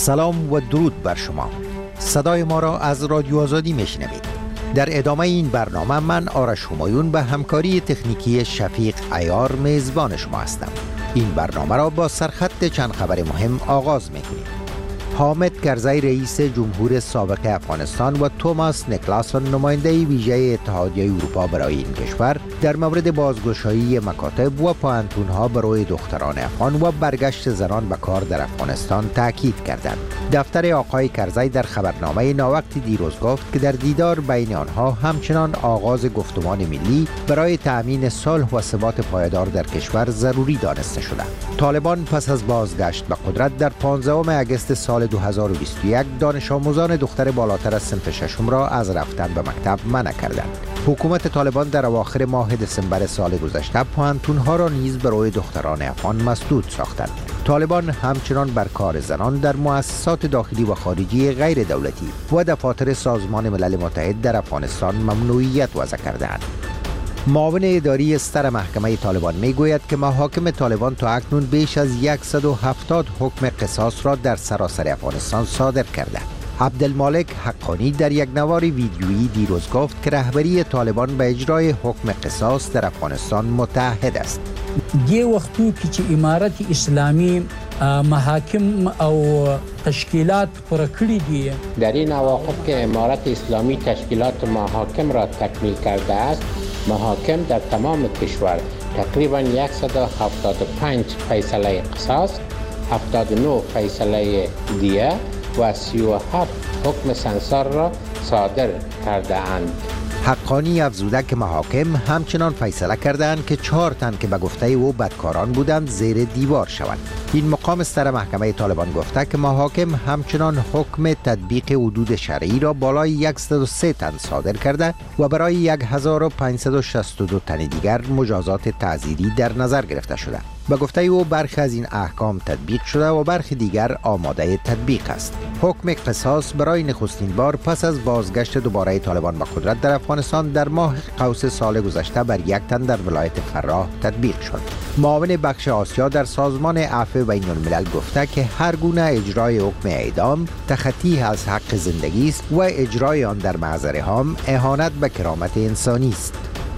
سلام و درود بر شما. صدای ما را از رادیو آزادی میشنوید. در ادامه این برنامه من آرش همایون به همکاری تکنیکی شفیق عیار میزبان شما هستم. این برنامه را با سرخط چند خبر مهم آغاز میکنیم. حامد کرزی رئیس جمهور سابق افغانستان و توماس نیکلاسون نماینده ویژه اتحادیه اروپا برای این کشور در مورد بازگشایی مکاتب و پوهنتون‌ها برای دختران افغان و برگشت زنان به کار در افغانستان تاکید کردند. دفتر آقای کرزی در خبرنامه ناوقتی دیروز گفت که در دیدار بین آنها همچنان آغاز گفتمان ملی برای تأمین صلح و ثبات پایدار در کشور ضروری دانسته شده. طالبان پس از بازگشت به قدرت در 15 اگست سال 2021 دانش آموزان دختر بالاتر از صنف ششم را از رفتن به مکتب منع کردند. حکومت طالبان در اواخر ماه دسامبر سال گذشته پوهنتون‌ها را نیز برای دختران افغان مسدود ساختند. طالبان همچنان بر کار زنان در مؤسسات داخلی و خارجی غیر دولتی و دفاتر سازمان ملل متحد در افغانستان ممنوعیت وضع کردند. معاون اداری ستر محکمه طالبان میگوید که محاکم طالبان تا اکنون بیش از 170 حکم قصاص را در سراسر افغانستان صادر کرده. عبدالمالک حقانی در یک نوار ویدیویی دیروز گفت که رهبری طالبان به اجرای حکم قصاص در افغانستان متحد است. دی وختو کې چې امارت اسلامی محاکم او تشکیلات پر کړی دي، در این اواخر که امارت اسلامی تشکیلات محاکم را تکمیل کرده است، محاکم در تمام کشور تقریبا 175 فیصله قصاص، 79 فیصله دیه و 37 حکم سنسار را صادر کرده اند. حقانی افزوده که محاکم همچنان فیصله کردند که 4 تن که به گفته او بدکاران بودند زیر دیوار شوند. این مقام ستر محکمه طالبان گفته که محاکم همچنان حکم تطبیق حدود شرعی را بالای 103 تن صادر کرده و برای 1562 تن دیگر مجازات تعزیری در نظر گرفته شده. به گفته او برخی از این احکام تطبیق شده و برخی دیگر آماده تطبیق است. حکم قصاص برای نخستین بار پس از بازگشت دوباره طالبان به قدرت در افغانستان در ماه قوس سال گذشته بر 1 تن در ولایت فراه تطبیق شد. معاون بخش آسیا در سازمان عفو بین الملل گفته که هر گونه اجرای حکم اعدام تخطی از حق زندگی است و اجرای آن در محضر حام اهانت به کرامت انسانی است.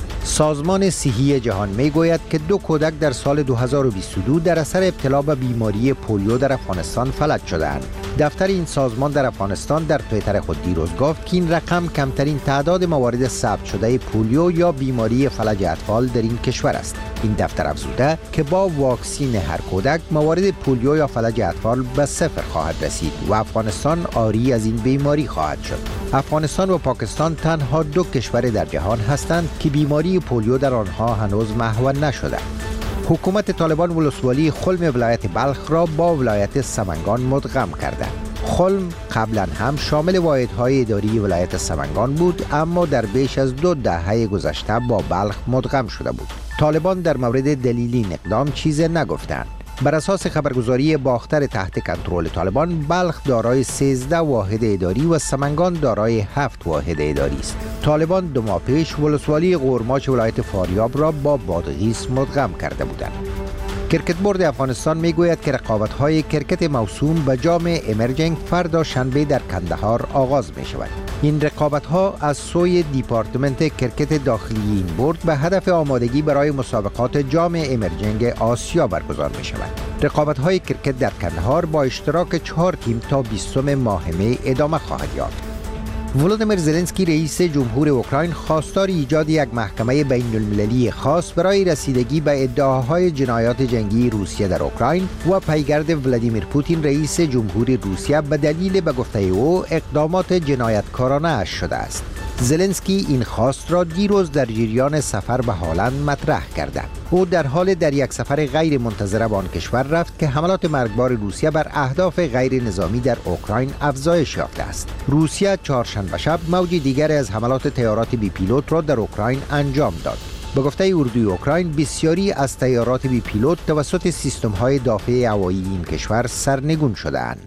سازمان صحی جهان میگوید که 2 کودک در سال 2022 در اثر ابتلا به بیماری پولیو در افغانستان فلج شدند. دفتر این سازمان در افغانستان در توییتر خود دیروز گفت که این رقم کمترین تعداد موارد ثبت شده پولیو یا بیماری فلج اطفال در این کشور است. این دفتر افزوده که با واکسین هر کودک موارد پولیو یا فلج اطفال به 0 خواهد رسید و افغانستان عاری از این بیماری خواهد شد. افغانستان و پاکستان تنها 2 کشور در جهان هستند که بیماری پولیو در آنها هنوز محو نشده. حکومت طالبان ولسوالی خلم ولایت بلخ را با ولایت سمنگان مدغم کرده. خلم قبلا هم شامل واحدهای اداری ولایت سمنگان بود، اما در بیش از 2 دهه گذشته با بلخ مدغم شده بود. طالبان در مورد دلیل این اقدام چیزی نگفتند. بر اساس خبرگزاری باختر تحت کنترل طالبان، بلخ دارای 13 واحد اداری و سمنگان دارای 7 واحد اداری است. طالبان 2 ماه پیش ولسوالی قورماچ ولایت فاریاب را با بادغیس مدغم کرده بودند. کرکت بورد افغانستان میگوید که رقابت‌های کرکت موسوم به جام امرجنگ فردا شنبه در کندهار آغاز می شود. این رقابت‌ها از سوی دیپارتمنت کرکت داخلی این بورد به هدف آمادگی برای مسابقات جام امرجنگ آسیا برگزار می شود. رقابت‌های کرکت در کندهار با اشتراک 4 تیم تا 20 ماه می ادامه خواهد یافت. ولودیمیر زلنسکی رئیس جمهور اوکراین خواستار ایجاد یک محکمه بین المللی خاص برای رسیدگی به ادعاهای جنایات جنگی روسیه در اوکراین و پیگرد ولادیمیر پوتین رئیس جمهور روسیه به دلیل به گفته او اقدامات جنایتکارانه اش شده است. زلنسکی این خواست را دیروز در جریان سفر به هالند مطرح کرده. او در حال در یک سفر غیر منتظره به آن کشور رفت که حملات مرگبار روسیه بر اهداف غیر نظامی در اوکراین افزایش یافته است. روسیه چهارشنبه شب موج دیگری از حملات طیارات بی پیلوت را در اوکراین انجام داد. به گفته اردوی اوکراین، بسیاری از طیارات بی پیلوت توسط سیستم‌های دافع هوایی این کشور سرنگون شده‌اند.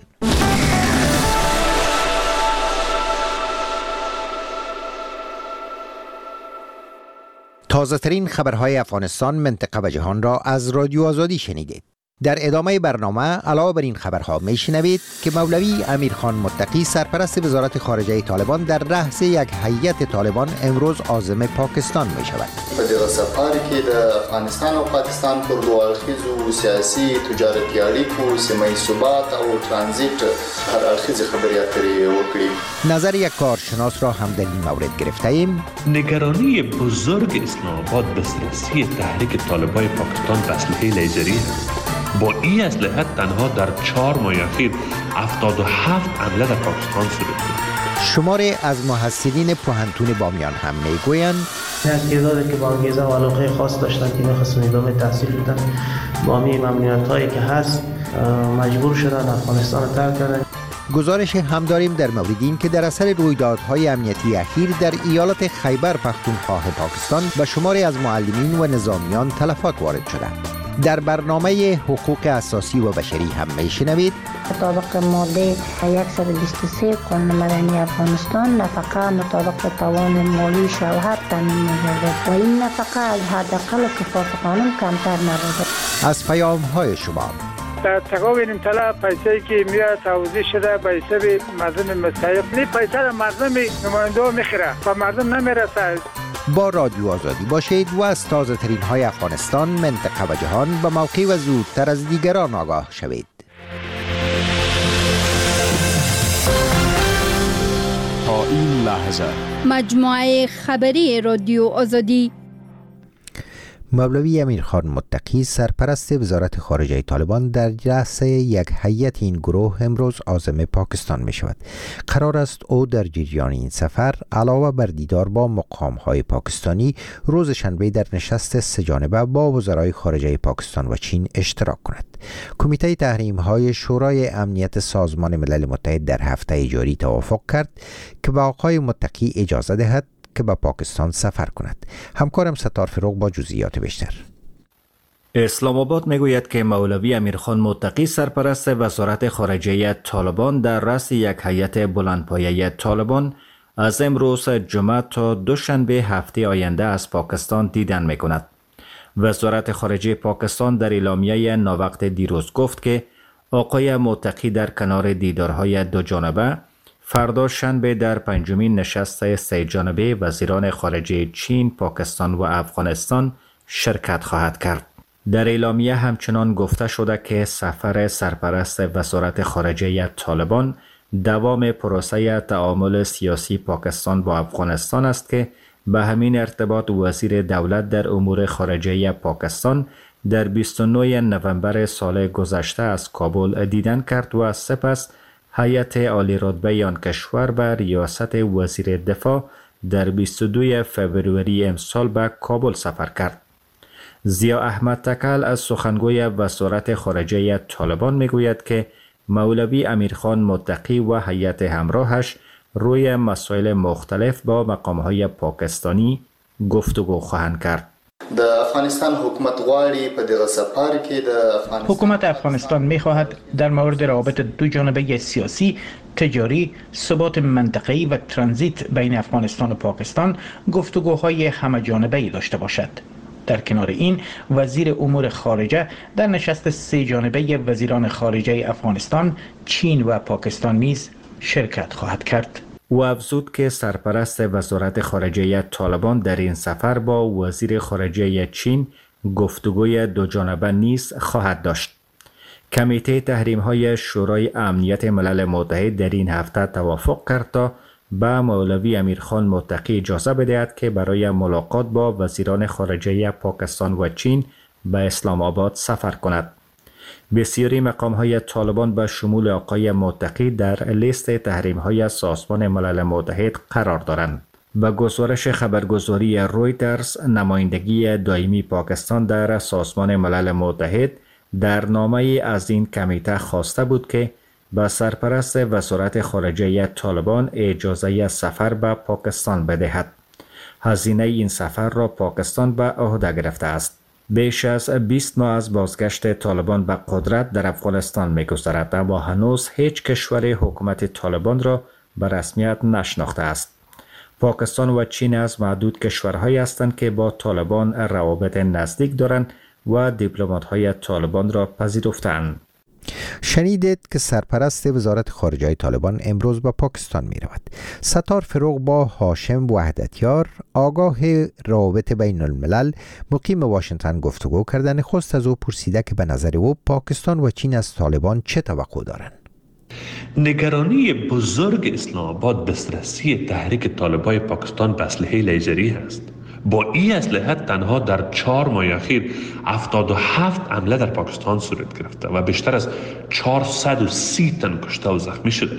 تازه ترین خبرهای افغانستان، منطقه و جهان را از رادیو آزادی شنیدید. در ادامه برنامه علاوه بر این خبرها میشنوید که مولوی امیرخان متقی سرپرست وزارت خارجه طالبان در رأس یک هیئت طالبان امروز عازم پاکستان می شود. په دغه سفر کې د افغانستان او پاکستان پر دوه اړخیزو سیاسي تجارتي اړیکو سیمه ثبات او ترانزیت هر اړخیزه خبرې اترې وکړي. نظر یک کارشناس را هم در این مورد گرفته ایم. نگرانی بزرگ اسلام آباد به دسترسی تحریک طالبان پاکستان به اسلحه لیزری است. با این اسلحه تنها در 4 ماه اخیر 77 حمله در پاکستان صورت گرفت. شماری از محصلین پوهنتون بامیان هم میگویند تعدادی که با انگیزه و علاقه خاص داشتن که می‌خواستن ادامه تحصیل بدن با همین ممنوعیت‌هایی که هست مجبور شدن افغانستان رو ترک کردن. گزارش هم داریم در مورد این که در اثر رویدادهای امنیتی اخیر در ایالت خیبر پختونخوا پاکستان به شماری از معلمین و نظامیان تلفات وارد شده. در برنامه حقوق اساسی و بشری هم میشنوید مطابق ماده 123 قانون مدنی افغانستان نفقه مطابق توان مالی شوهر تامین می‌گردد و این نفقه از حداقل کفاف قانون کمتر نباشد. از پیام‌های شما در تقابل طلب پیسه‌ای که میاد توزیع شده به حساب مردم مستحق نه پیسه مردم نماینده میخره و مردم نمیرسه. با رادیو آزادی باشید و از تازه ترین های افغانستان، منطقه و جهان به موقع و زودتر از دیگران آگاه شوید. تا این لحظه مجموعه خبری رادیو آزادی. مولوی امیرخان متقی سرپرست وزارت خارجه طالبان در رأس یک هیئت این گروه امروز عازم پاکستان می شود. قرار است او در جریان این سفر علاوه بر دیدار با مقام‌های پاکستانی روز شنبه در نشست سه‌جانبه با وزرای خارجه پاکستان و چین اشتراک کند. کمیته تحریم‌های شورای امنیت سازمان ملل متحد در هفته جاری توافق کرد که به آقای متقی اجازه دهد که به پاکستان سفر کند. همکارم ستار فروغ با جزئیات بیشتر. اسلام آباد میگوید که مولوی امیرخان متقی سرپرست وزارت خارجه طالبان در رأس یک هیئت بلندپایه طالبان از امروز جمعه تا دوشنبه هفته آینده از پاکستان دیدن میکند. وزارت خارجه پاکستان در اعلامیه ناوقت دیروز گفت که آقای متقی در کنار دیدارهای دو جانبه فردا شنبه در 5مین نشست سه‌جانبه وزیران خارجه چین، پاکستان و افغانستان شرکت خواهد کرد. در اعلامیه همچنان گفته شده که سفر سرپرست وزارت خارجه طالبان دوام پروسه تعامل سیاسی پاکستان با افغانستان است که به همین ارتباط وزیر دولت در امور خارجه پاکستان در 29 نوامبر سال گذشته از کابل دیدن کرد و سپس هیئت عالی رتبه آن کشور به ریاست وزیر دفاع در 22 فوریه امسال به کابل سفر کرد. ضیا احمد تکل از سخنگوی وزارت خارجه طالبان میگوید که مولوی امیرخان متقی و هیئت همراهش روی مسائل مختلف با مقام‌های پاکستانی گفتگو خواهند کرد. حکومت افغانستان می‌خواهد در مورد روابط دو جانبه سیاسی، تجاری، ثبات منطقه‌ای و ترانزیت بین افغانستان و پاکستان گفتگوهای همه‌جانبه‌ای داشته باشد. در کنار این وزیر امور خارجه در نشست سه‌جانبه وزیران خارجه افغانستان، چین و پاکستان نیز شرکت خواهد کرد. او افزود که سرپرست وزارت خارجه طالبان در این سفر با وزیر خارجه چین گفتگوی دو جانبه نیز خواهد داشت. کمیته تحریم‌های شورای امنیت ملل متحد در این هفته توافق کرد تا به مولوی امیرخان متقی اجازه بدهد که برای ملاقات با وزیران خارجه پاکستان و چین به اسلام آباد سفر کند. بسیاری مقام‌های طالبان به شمول آقای متقی در لیست تحریم‌های سازمان ملل متحد قرار دارند. به گزارش خبرگزاری رویترز، نمایندگی دائمی پاکستان در سازمان ملل متحد در نامه‌ای از این کمیته خواسته بود که به سرپرست وزارت خارجه طالبان اجازه سفر به پاکستان بدهد. هزینه این سفر را پاکستان به عهده گرفته است. بیش از 20 ماه از بازگشت طالبان به قدرت در افغانستان می‌گذرد و هنوز هیچ کشور حکومت طالبان را به رسمیت نشناخته است. پاکستان و چین از معدود کشورهایی هستند که با طالبان روابط نزدیک دارند و دیپلمات‌های طالبان را پذیرفتند. شنیدید که سرپرست وزارت خارجه طالبان امروز به پاکستان می رود. ستار فروغ با هاشم وحدتیار آگاه روابط بین الملل مقیم واشنگتن گفتگو کرده. نخست از او پرسیده که به نظر او پاکستان و چین از طالبان چه توقع دارند. نگرانی بزرگ اسلام آباد دسترسی تحریک طالبان پاکستان به اسلحه لیزری است. با این اسلحه تنها در 4 ماه اخیر 77 حمله در پاکستان صورت گرفته و بیشتر از 430 تن کشته و زخمی شده.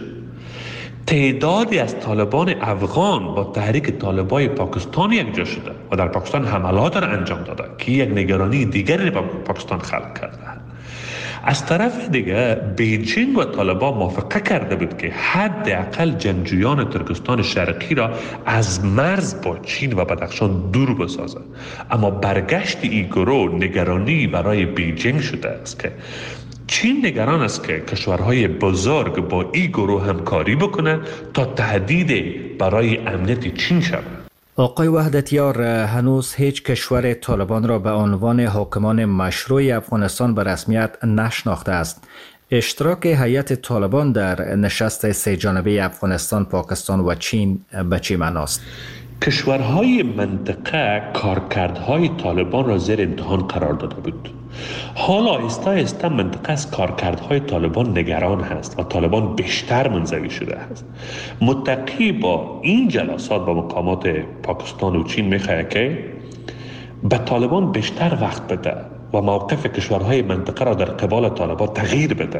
تعدادی از طالبان افغان با تحریک طالبان پاکستان یکجا شده و در پاکستان حملات را انجام داده که یک نگرانی دیگری با پاکستان خلق کرده. از طرف دیگه بیجینگ و طالبان موافقه کرده بود که حداقل جنگجویان ترکستان شرقی را از مرز با چین و بدخشان دور بسازد. اما برگشت این گروه نگرانی برای بیجینگ شده است که چین نگران است که کشورهای بزرگ با این گروه همکاری بکنه تا تهدید برای امنیت چین شود. آقای وحدتیار، هنوز هیچ کشور طالبان را به عنوان حاکمان مشروع افغانستان به رسمیت نشناخته است. اشتراک هیئت طالبان در نشست 3 جانبه افغانستان، پاکستان و چین به چه معناست؟ کشورهای منطقه کارکردهای طالبان را زیر امتحان قرار داده بود. حالا آهسته منطقه از کارکردهای طالبان نگران هست و طالبان بیشتر منزوی شده است. متقی با این جلسات با مقامات پاکستان و چین میخواهد که به طالبان بیشتر وقت بده و موقف کشورهای منطقه را در قبال طالبان تغییر بده.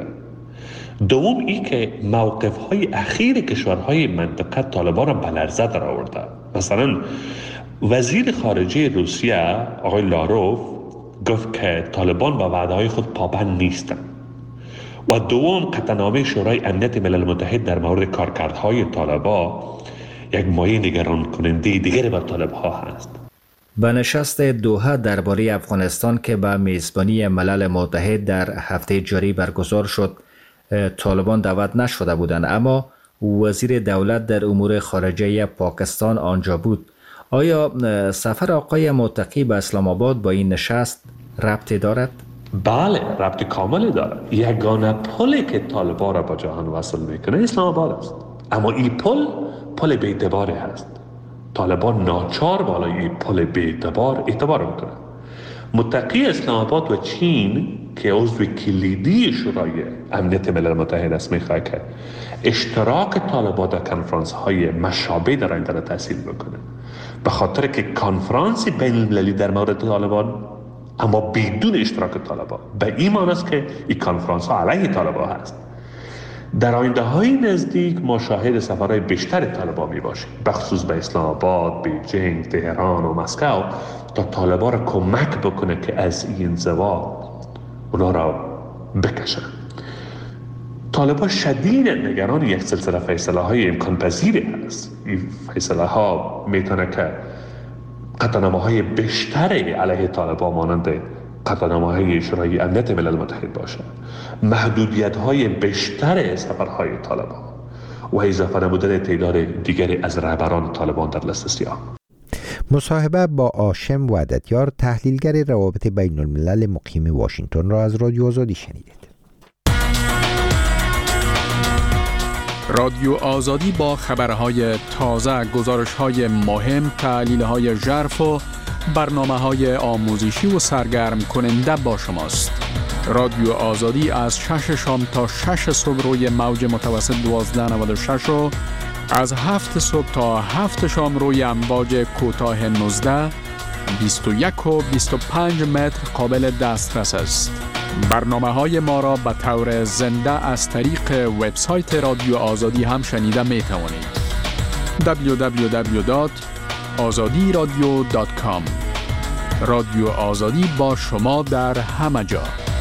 دوم ای که موقفهای اخیر کشورهای منطقه طالبان را به لرزه در آورده. مثلا وزیر خارجه روسیه آقای لاروف گفت که طالبان با وعده‌های خود پابند نیستند. و دوم قطعنامه شورای امنیت ملل متحد در مورد کارکردهای طالبان یک مایه نگران کننده دیگری بر طالب‌ها هست. به نشست دوحه درباره افغانستان که به میزبانی ملل متحد در هفته جاری برگزار شد، طالبان دعوت نشده بودند، اما وزیر دولت در امور خارجه پاکستان آنجا بود. آیا سفر آقای متقی به اسلام آباد با این نشست ربطی دارد؟ بله، ربط کاملی دارد. یگانه پلی که طالبان را با جهان وصل میکنه اسلام آباد است. اما این پل بی‌اعتباری هست. طالبان ناچار بالای این پل بی‌اعتبار اعتبار میکنه. متقی اسلام آباد و چین که عضو کلیدی شورای امنیت ملل متحد است میخواد که اشتراک طالبان در کنفرانس های مشابه در آینده را تحصیل بکنه، به خاطر که کنفرانسی بین المللی در مورد طالبان اما بدون اشتراک طالبان به این معنی است که این کنفرانس ها علیه طالبان هست. در آینده های نزدیک ما شاهد سفرهای بیشتر طالبان می باشیم، بخصوص به اسلام آباد، بیجینگ، تهران و مسکو، تا طالبان را کمک بکنه که از این انزوا اونا را بکشن. طالبان شدید نگران یک سلسله فیصله های امکان پذیری هست. این فیصله ها میتونه که قطعنامه های بیشتری علیه طالبان مانند قطعنامه های شورای امنیت ملل متحد باشه، محدودیت های بیشتر سفرهای طالبان و اضافه نمودن تعداد دیگری از رهبران طالبان در لیست سیاه. مصاحبه با هاشم وحدتیار، تحلیلگر روابط بین الملل مقیم واشنگتن را از رادیو آزادی شنیدید. رادیو آزادی با خبرهای تازه، گزارش‌های مهم، تحلیل‌های ژرف و برنامه‌های آموزشی و سرگرم کننده با شماست. رادیو آزادی از 6 شام تا 6 صبح روی موج متوسط 1296 و از 7 صبح تا 7 شام روی امواج کوتاه 19 21 و 25 متر قابل دسترس است. برنامه‌های ما را به طور زنده از طریق وبسایت رادیو آزادی هم شنیده می توانید. www.azadiradio.com. رادیو آزادی با شما در همه جا.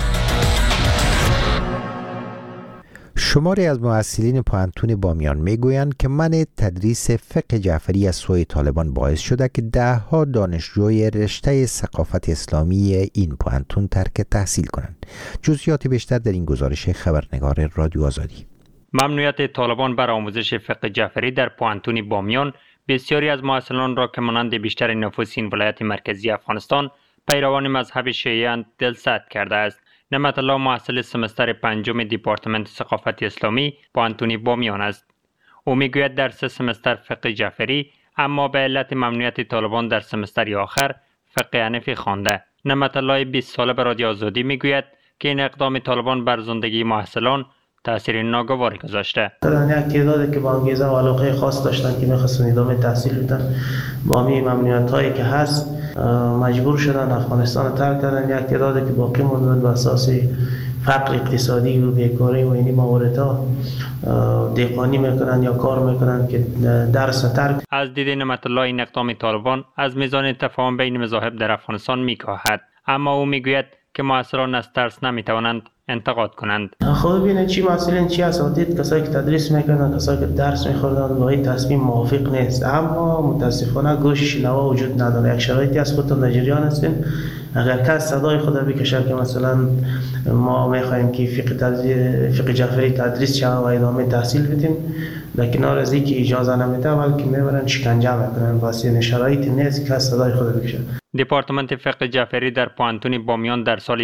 شماری از مؤسسین پوهنتون بامیان میگویند که منع تدریس فقه جعفری از سوی طالبان باعث شده که 10 دانشجوی رشته ثقافت اسلامی این پوهنتون ترک تحصیل کنند. جزئیات بیشتر در این گزارش خبرنگار رادیو آزادی. ممنوعیت طالبان بر آموزش فقه جعفری در پوهنتون بامیان بسیاری از مؤسسان را که مانند بیشتر نفوس این ولایت مرکزی افغانستان پیروان مذهب شیعه دلسرد کرده است. نعمت الله محصل سمستر پنجم دیپارتمنت ثقافت اسلامی پانتونی بامیان است. او میگوید در 3 سمستر فقه جعفری، اما به علت ممنوعیت طالبان در سمستر آخر فقه حنفی خوانده. نعمت الله 20 ساله به رادیو آزادی میگوید که این اقدام طالبان بر زندگی محصلان تاثیر ناگواری گذاشته. یک تعدادی که با انگیزه و علاقه خاص داشتن که می‌خواستن ادامه تحصیل بدن، با همین ممنوعیت‌هایی که هست مجبور شدن افغانستان رو ترک کردن. یک تعدادی که باقی موندن به اساس فقر اقتصادی و بیکاری و این مواردها دهقانی میکنن یا کار میکنن که درس ترک. از دید نعمت الله این اقدام طالبان از میزان تفاهم بین مذاهب در افغانستان میکاهد، اما او میگوید که معاصران از ترس نمیتوانند انتقاد کنند. خب ببینید چی مسئله چی اساتید، کسایی که تدریس میکنن، کسایی که درس میخوردن با این تصمیم موافق نیست، اما متاسفانه گوش شنوا وجود نداره. یک شرایطی از خودتون نجریان هستین، اگر کس صدای خود بکشه که مثلا ما میخوایم که فقه جعفری تدریس شود و ادامه تحصیل بدیم، در کنار از اینکه اجازه نمیده بلکه میبرن شکنجه میکنن. واسه شرایطی نیست که کس صدای خود بکشه. دیپارتمنت فقه جعفری در پانتون بامیان در سال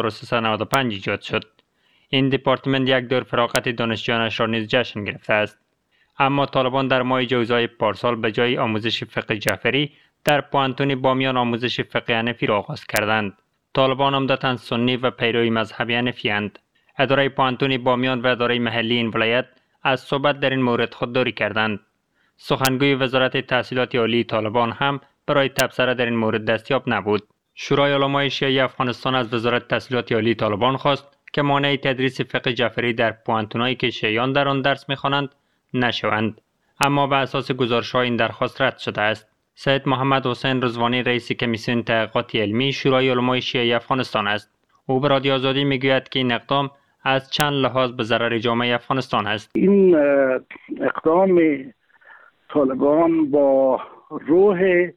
1395 ایجاد شد. این دیپارتمنت یک دور فراغت دانشجویانش را نیز جشن گرفته است. اما طالبان در ماه جوزای پارسال به جای آموزش فقه جعفری در پانتون بامیان آموزش فقه حنفی را آغاز کردند. طالبان عمدتاً سنی و پیروی مذهب حنفی اند. اداره پانتون بامیان و اداره محلی این ولایت از صحبت در این مورد خودداری کردند. سخنگوی وزارت تحصیلات عالی طالبان هم برای تبصره در این مورد دستیاب نبود. شورای علمای شیعه افغانستان از وزارت تحصیلات عالی طالبان خواست که مانع تدریس فقه جعفری در پوانتونایی که شیعیان در آن درس می‌خوانند نشوند، اما به اساس گزارش‌های این درخواست رد شده است. سید محمد حسین رضوانی رئیس کمیسیون تحقیقات علمی شورای علمای شیعه افغانستان است. او به رادیو آزادی میگوید که این اقدام از چند لحاظ به ضرر جامعه افغانستان است. این اقدام طالبان با روح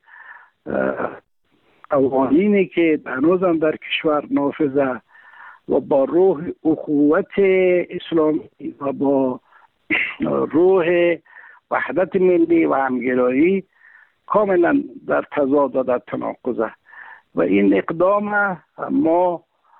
قوانینی که هنوزم در کشور نافذه و با روح اخوت اسلامی و با روح وحدت ملی و همگرایی کاملا در تضاد و در تناقضه و این اقدام ما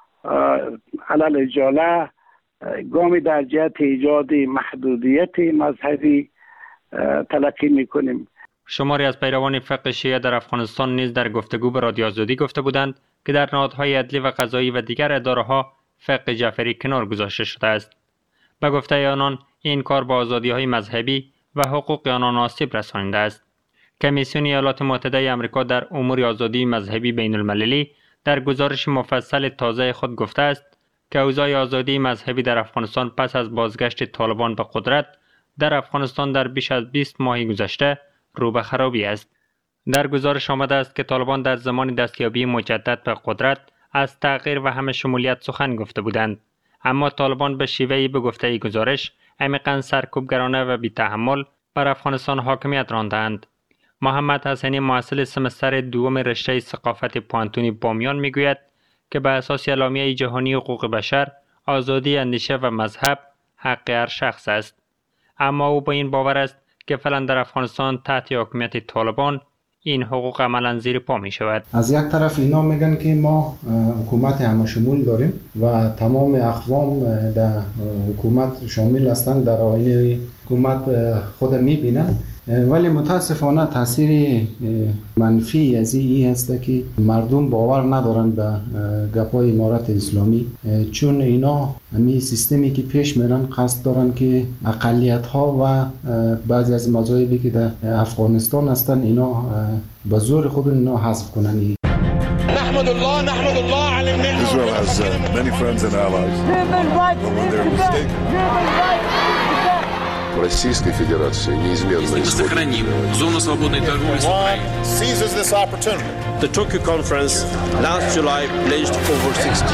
علل اجاله گامی در جهت ایجاد محدودیت مذهبی تلقی میکنیم. شماری از پیروان فقه شیعه در افغانستان نیز در گفتگو به رادیو آزادی گفته بودند که در نهادهای عدلی و قضایی و دیگر اداره‌ها فقه جعفری کنار گذاشته شده است. به گفته آنان این کار با آزادی‌های مذهبی و حقوق آنان آسیب رسانیده است. کمیسیون ایالات متحده آمریکا در امور آزادی مذهبی بین المللی در گزارش مفصل تازه خود گفته است که اوضاع آزادی مذهبی در افغانستان پس از بازگشت طالبان به قدرت در افغانستان در بیش از 20 ماه گذشته رو به خرابی است. در گزارش آمده است که طالبان در زمان دستیابی مجدد به قدرت از تغییر و همه شمولیت سخن گفته بودند، اما طالبان به شیوهی به گفته گزارش عمیقاً سرکوبگرانه و بی‌تحمل بر افغانستان حاکمیت راندند. محمد حسینی محصل سمستر دوم رشته ثقافت پانتون بامیان میگوید که به اساس اعلامیه جهانی حقوق بشر آزادی اندیشه و مذهب حق هر شخص است، اما او با این باور است که فعلا در افغانستان تحت حاکمیت طالبان این حقوق عملاً زیر پا می شود. از یک طرف اینا میگن که ما حکومت همشمول داریم و تمام اقوام در حکومت شامل هستند، در آینه حکومت خود میبینن، ولی متاسفانه تاثیر منفی از این هست که مردم باور ندارن به گپای امارت اسلامی، چون اینا همین سیستمی که پیش میرن قصد دارن که اقلیت ها و بعضی از مذاهبی که در افغانستان هستن اینا به زور خود اینا حذف کنن. نحمد الله على المنة. Israel has many friends and allies. When they're mistaken. Российской Федерации неизменно сохраним зону свободной торговли с Украиной. Seizes this opportunity. The Tokyo conference last July pledged over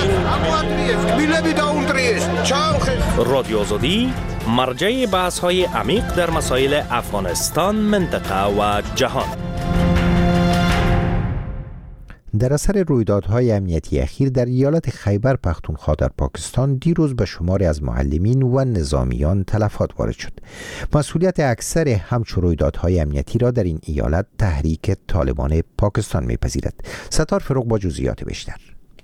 16 رادیو آزادی مرجع بحث‌های عمیق در مسائل افغانستان، منطقه و جهان. در اثر رویدادهای امنیتی اخیر در ایالت خیبر پختونخوا در پاکستان دیروز به شماری از معلمین و نظامیان تلفات وارد شد. مسئولیت اکثر همچون رویدادهای امنیتی را در این ایالت تحریک طالبان پاکستان می‌پذیرد. ستار فروغ با جزئیات بیشتر.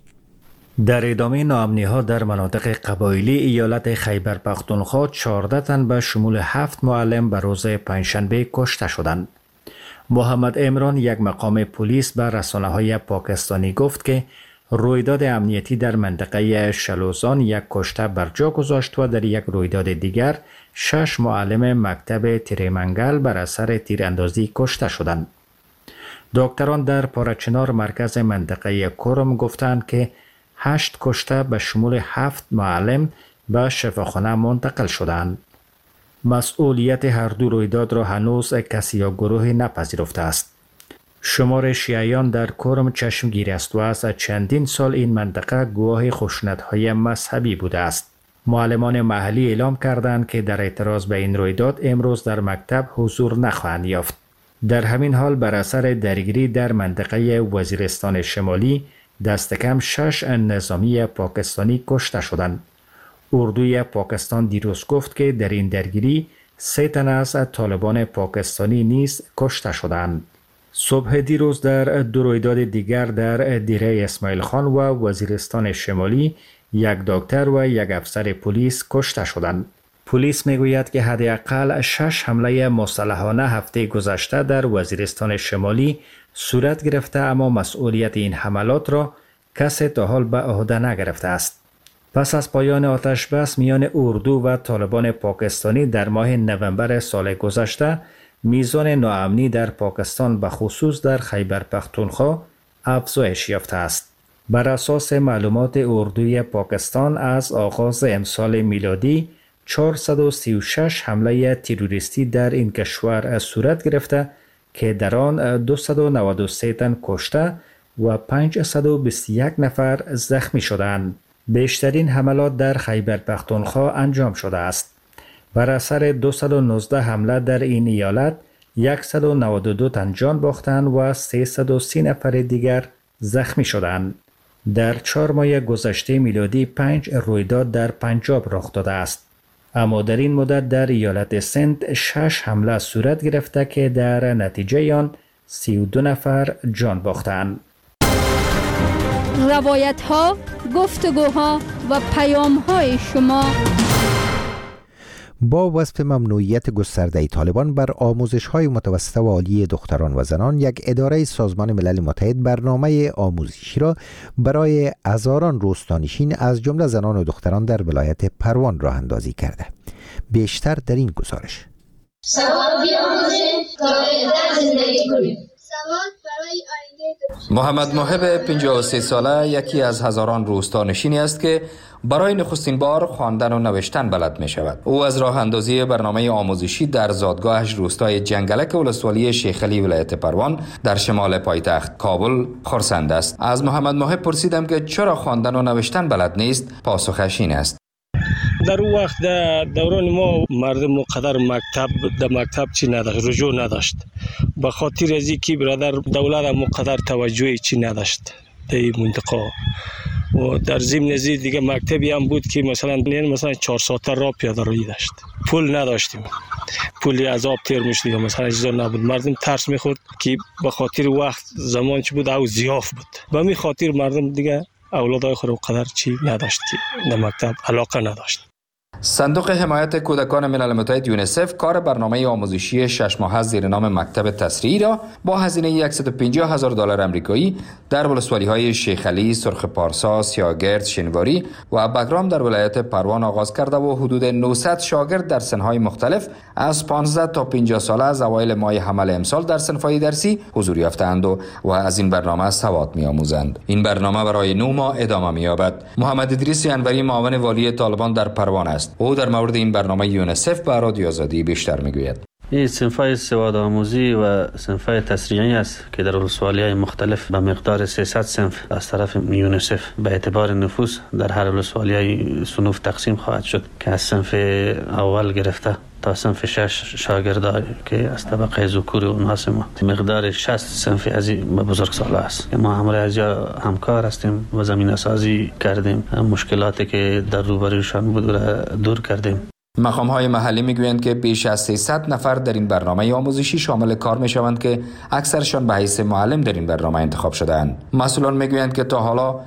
در ادامه ناامنی‌ها در مناطق قبایلی ایالت خیبر پختونخوا 14 تن به شمول 7 معلم به روز پنجشنبه کشته شدند. محمد عمران، یک مقام پلیس، به رسانه‌های پاکستانی گفت که رویداد امنیتی در منطقه شلوزان یک کشته بر جا گذاشت و در یک رویداد دیگر 6 معلم مکتب تیرمنگل بر اثر تیراندازی کشته شدند. دکتران در پارچنار مرکز منطقه کرم گفتند که 8 کشته به شمول 7 معلم به شفاخانه منتقل شدند. مسئولیت هر دو رویداد را هنوز کسی یا گروهی نپذیرفته است. شمار شیعیان در کرم چشمگیر است و از چندین سال این منطقه گواه خشونت‌های مذهبی بوده است. معلمان محلی اعلام کردند که در اعتراض به این رویداد امروز در مکتب حضور نخواهند یافت. در همین حال بر اثر درگیری در منطقه وزیرستان شمالی دست کم 6 نظامی پاکستانی کشته شدند. اردوی پاکستان دیروز گفت که در این درگیری 3 تن از طالبان پاکستانی نیز کشته شدند. صبح دیروز در 2 رویداد دیگر در دیره اسماعیل خان و وزیرستان شمالی 1 دکتر و 1 افسر پلیس کشته شدند. پلیس میگوید که حداقل 6 حمله مسلحانه هفته گذشته در وزیرستان شمالی صورت گرفته، اما مسئولیت این حملات را کسی تا حال به عهده نگرفته است. پس از پایان آتش بس میان اردو و طالبان پاکستانی در ماه نوامبر سال گذشته، میزان ناامنی در پاکستان به خصوص در خیبر پختونخوا افزایش یافته است. بر اساس معلومات اردوی پاکستان از آغاز امسال میلادی 436 حمله تروریستی در این کشور صورت گرفته که در آن 293 تن کشته و 521 نفر زخمی شدند. بیشترین حملات در خیبر پختونخوا انجام شده است. بر اثر 219 حمله در این ایالت 192 تن جان باختند و 330 نفر دیگر زخمی شدند. در 4 ماه گذشته میلادی 5 رویداد در پنجاب رخ داده است. اما در این مدت در ایالت سند 6 حمله صورت گرفته که در نتیجه آن 32 نفر جان باختند. روایت ها، گفتگوها و پیام های شما. با وصف ممنوعیت گسترده طالبان بر آموزش‌های متوسطه و عالی دختران و زنان، یک اداره سازمان ملل متحد برنامه آموزشی را برای هزاران روستانشین از جمله زنان و دختران در ولایت پروان راه اندازی کرده. بیشتر در این گزارش. سواد بیاموزیم تا بهتر زندگی کنیم. محمد محب 53 ساله یکی از هزاران روستانشینی است که برای نخستین بار خواندن و نوشتن بلد می شود. او از راه اندازی برنامه آموزشی در زادگاهش روستای جنگلک ولسوالی شیخ علی ولایت پروان در شمال پایتخت کابل خرسند است. از محمد محب پرسیدم که چرا خواندن و نوشتن بلد نیست. پاسخش این است: در اون وقت دوران ما مردم مقدر مکتب چی نداشت، رجوع نداشت. به خاطر از اینکه برادر دولت مقدر توجه چی نداشت در این منطقه و در ضمن نزدیک دیگه مکتبی هم بود که مثلا 4 ساعت راه پیاده روی داشت. پول نداشتیم، پولی از آب تیر میشد دیگه، مثلا اجازه نبود. مردم ترس میخورد که به خاطر وقت زمان چی بود او زیاف بود. به می خاطر مردم دیگه اولادای خود قدر چی نداشت که در مکتب علاقه نداشت. صندوق حمایت کودکان ملل متحد یونیسف کار برنامه آموزشی 6 ماهه زیر نام مکتب تسریعی را با هزینه $150,000 آمریکایی در ولسوالی‌های شیخ علی، سرخ پارسا، سیاگرد، شنواری و بگرام در ولایت پروان آغاز کرده و حدود 900 شاگرد در سنهای مختلف از 15 تا 50 ساله از اوایل ماه حمل امسال در صنف‌های درسی حضور یافتند و از این برنامه سواد می‌آموزند. این برنامه برای 9 ماه ادامه می‌یابد. محمد ادریس انوری معاون والی طالبان در پروان است. او در مورد این برنامه یونیسف به رادیو آزادی بیشتر میگوید. این صنف‌های سواد آموزی و صنف‌های تسریعی است که در ولسوالی‌های مختلف به مقدار 300 صنف از طرف یونیسف به اعتبار نفوس در هر ولسوالی‌های صنوف تقسیم خواهد شد که از صنف اول گرفته تا صنف 6 شاگردای که از طبقه ذکور اونها هستیم. مقدار 60 صنف از به بزرگسالا است که ما همراه از همکار هستیم و زمینه سازی کردیم. مشکلاتی که در روبرویشان بود را دور کردیم. مقام‌های محلی میگویند که بیش از 300 نفر در این برنامه آموزشی شامل کار میشوند که اکثرشان به حیث معلم در این برنامه انتخاب شده‌اند. مسئولان میگویند که تا حالا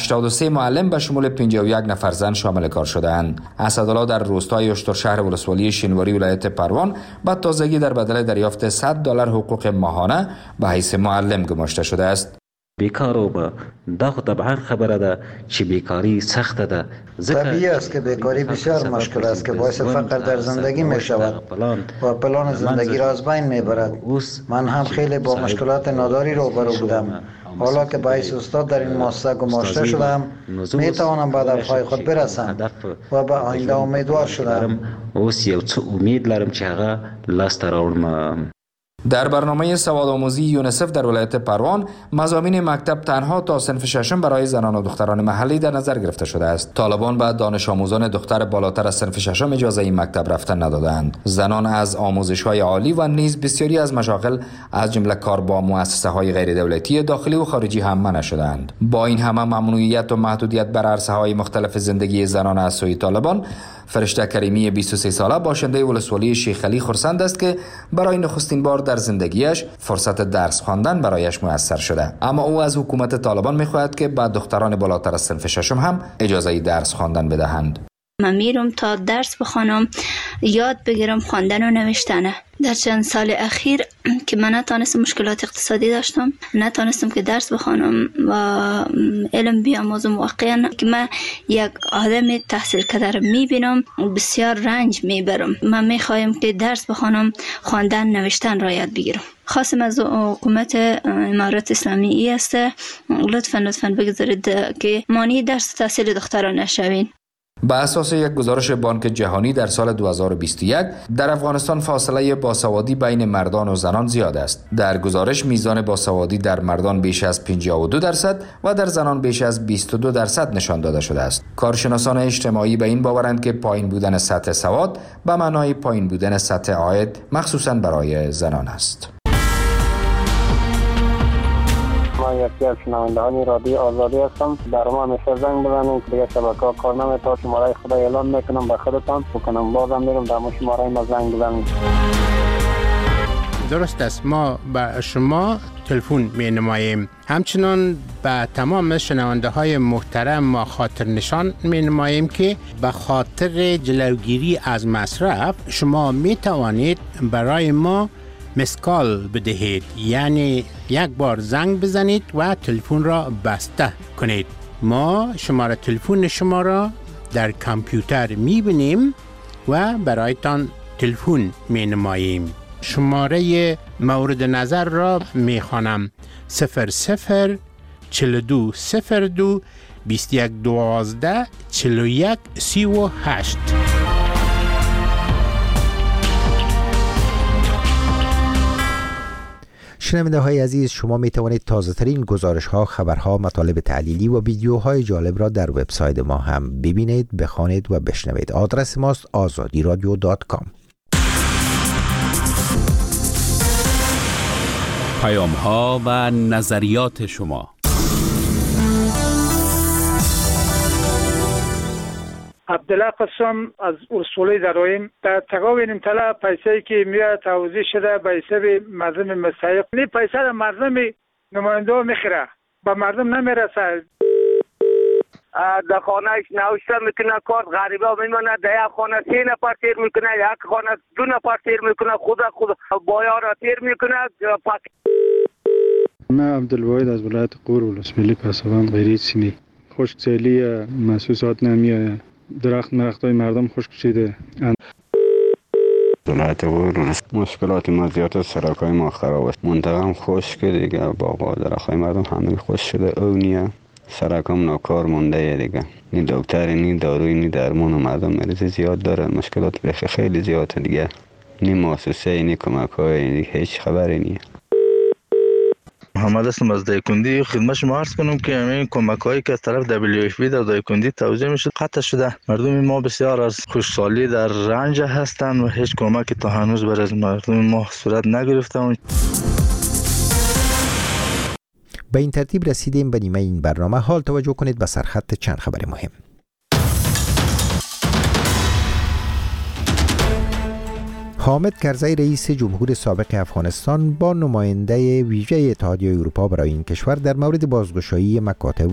83 معلم به شمول 51 نفر زن شامل کار شده‌اند. اسدالله در روستای اشترشهر ولسوالی شینواری ولایت پروان به تازگی در بدل دریافت $100 حقوق ماهانه به حیث معلم گماشته شده است. بیکارو با دا خو طبعا خبره ده چې بیکاری سخت ده. طبیعی است که بیکاری بسیار مشکل است که باعث فقر در زندگی می شود و پلان زندگی را از بین می برد. من هم خیلی با مشکلات ناداری روبرو بودم. حالا که باعث استاد در این مؤسسه گماشته شدم می توانم به هدفهای خود برسم و به آینده امیدوار شدم. اوس یو څه امید لرم چې هغه لاسته راوړم. در برنامه سوادآموزی یونیسف در ولایت پروان مضامین مکتب تنها تا صنف ششم برای زنان و دختران محلی در نظر گرفته شده است. طالبان به دانش آموزان دختر بالاتر از صنف ششم اجازه این مکتب رفتن ندادند. زنان از آموزش‌های عالی و نیز بسیاری از مشاغل از جمله کار با مؤسسه‌های غیر دولتی داخلی و خارجی هم منع شدند. با این همه ممنوعیت و محدودیت بر عرصه‌های مختلف زندگی زنان از سوی طالبان، فرشته کریمی 23 ساله باشنده ولسوالی شیخ علی خرسند است که برای نخستین بار در زندگیش فرصت درس خواندن برایش میسر شده. اما او از حکومت طالبان میخواهد که به دختران بالاتر از صنف ششم هم اجازه درس خواندن بدهند. من میرم تا درس بخوانم، یاد بگیرم خواندن و نوشتن. در چند سال اخیر که من نتانستم، مشکلات اقتصادی داشتم، نتانستم که درس بخوانم و علم بیاموزم. واقعا که من یک آدم تحصیل کرده را میبینم بسیار رنج میبرم. من میخوایم که درس بخوانم، خواندن نوشتن را یاد بگیرم. خواستم از حکومت امارات اسلامی ای است لطفاً بگذارید که مانع درس تحصیل دختران نشوین. به اساس یک گزارش بانک جهانی در سال 2021 در افغانستان فاصله باسوادی بین مردان و زنان زیاد است. در گزارش میزان باسوادی در مردان بیش از 52% و در زنان بیش از 22% نشان داده شده است. کارشناسان اجتماعی به این باورند که پایین بودن سطح سواد به معنای پایین بودن سطح عاید مخصوصاً برای زنان است. یکی از شنوندگان رادیو آزادی هستم. در ما همیشه زنگ بزنید که دیگه شبکه‌ها کار نمی‌کنه. شماره خدا اعلان میکنم به خودتان بکنم، بازم میرم در شماره ما زنگ بزنید. درست است، ما به شما تلفن می‌نماییم. همچنان به تمام شنونده های محترم ما خاطر نشان می‌نماییم که به خاطر جلوگیری از مصرف شما می‌توانید برای ما مسکال بدهید، یعنی یک بار زنگ بزنید و تلفن را بسته کنید. ما شماره تلفن شما را در کامپیوتر میبینیم و برایتان تلفن مینماییم. شماره مورد نظر را میخوانم: 00 42 02 21 12 41 38. شنونده های عزیز، شما می توانید تازه ترین گزارش ها، خبرها، مطالب تحلیلی و ویدیوهای جالب را در وبسایت ما هم ببینید، بخوانید و بشنوید. آدرس ماست azadiradio.com. پیام ها و نظریات شما. عبدالله قسم از ولسوالی درایم. در تقاوین امتلا پیسایی که میاد توضیح شده به حساب مردم مستحق. این پیسه را مردم نماینده میخوره، به مردم نمیرسه. در خانهش نوشته میکنه کارت غریبا میمونه، در یک خانه 3 نفر تیر میکنه، یک خانه 2 نفر تیر میکنه، خود بایا را تیر میکنه. من عبدالواحد از ولایت غور ولسوالی پسابند غیری سیمی. خشکسالی محسوسات نمیآید. درختای مردم خشک شده. ولایت غور مشکلات ما زیاد است، سرکای ما خراب است. منطقه هم خشک دیگه، باغ و درختای مردم همه خشک شده. اونیه سرکام ناکار مونده دیگه. نی دکتر، نی داروی، نی درمان و مردم مریض زیاد داره. مشکلات خیلی زیاده دیگه. نی مؤسسه نی کمک های هیچ خبری نیست. محمد هستم از دایکندی. خدمت شما عرض کنم که همین کمک هایی که از طرف WFP در دایکندی توزیع میشه قطع شده. مردم ما بسیار از خوشحالی در رنج هستند و هیچ کمکی تا هنوز برای مردم ما صورت نگرفته. به این ترتیب رسیدیم به نیمه این برنامه. حال توجه کنید به سرخط چند خبر مهم. حامد کرزی رئیس جمهور سابق افغانستان با نماینده ویژه اتحادیه اروپا برای این کشور در مورد بازگشایی مکاتب